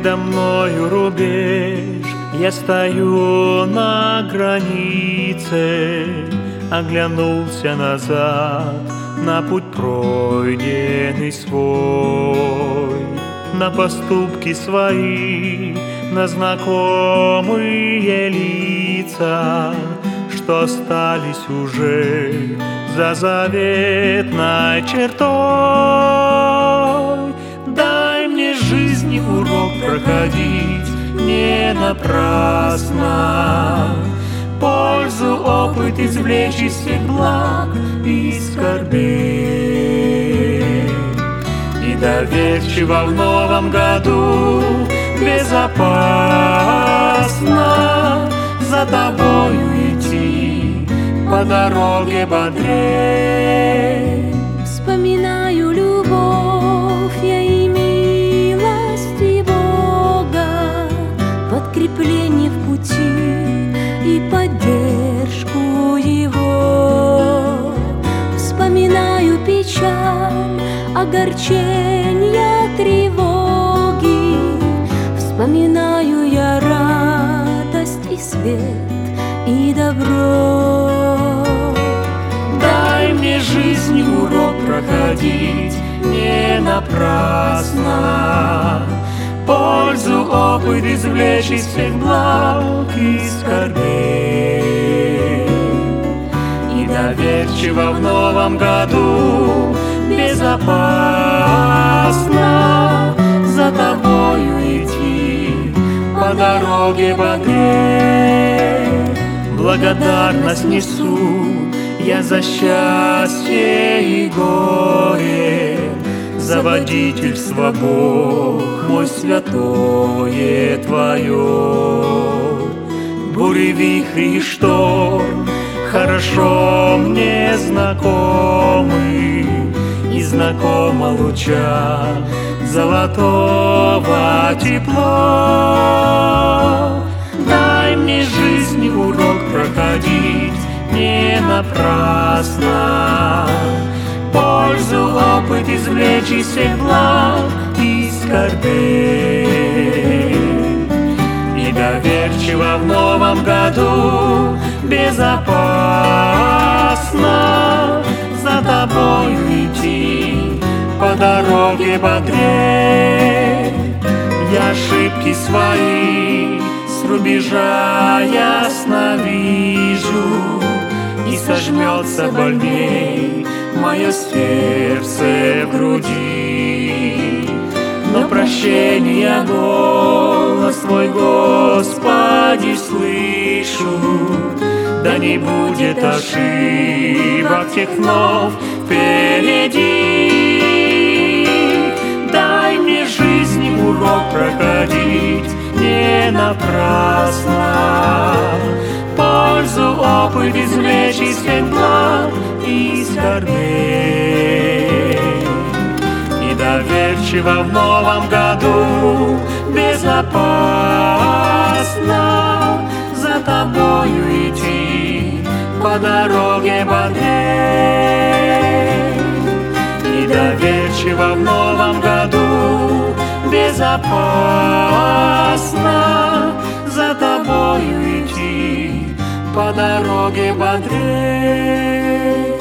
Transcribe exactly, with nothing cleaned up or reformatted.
Передо мною рубеж, я стою на границе, оглянулся назад на путь пройденный свой, на поступки свои, на знакомые лица, что остались уже за заветной чертой. Дай мне жизни урок проходить не напрасно, пользу, опыт извлечь из всех благ и скорбей, и доверчиво в новом году безопасно за тобою идти по дороге бодрей. Вспоминаю любовь я и милости Бога, подкрепление в пути и поддержку Его. Вспоминаю печаль, огорчения, тревоги, вспоминаю я радость и свет и добро. Дай мне жизнь урок проходить не напрасно, пользу, опыт извлечь из всех благ и скорбей, и доверчиво в новом году безопасно за тобою идти по дороге бодрей. Благодарность несу я за счастье и горе, за водительство, Бог мой, святое Твое. Бури, вихри и шторм хорошо мне знакомы, и знакомо луча золотого тепло. Дай мне жизни урок проходить не напрасно, пользу, опыт извлечь из всех благ и скорбей, и доверчиво в новом году безопасно за тобою идти по дороге бодрей. Я ошибки свои с рубежа ясно вижу, и сожмется больней мое сердце в груди. Но прощения голос Твой, Господи, слышу, да не будет ошибок тех вновь впереди. Дай мне жизни урок проходить не напрасно, пользу, опыт извлечь из всех благ и скорбей, и доверчиво в новом году безопасно за тобою идти по дороге бодрей, и доверчиво в новом году безопасно за тобою идти по дороге бодрей.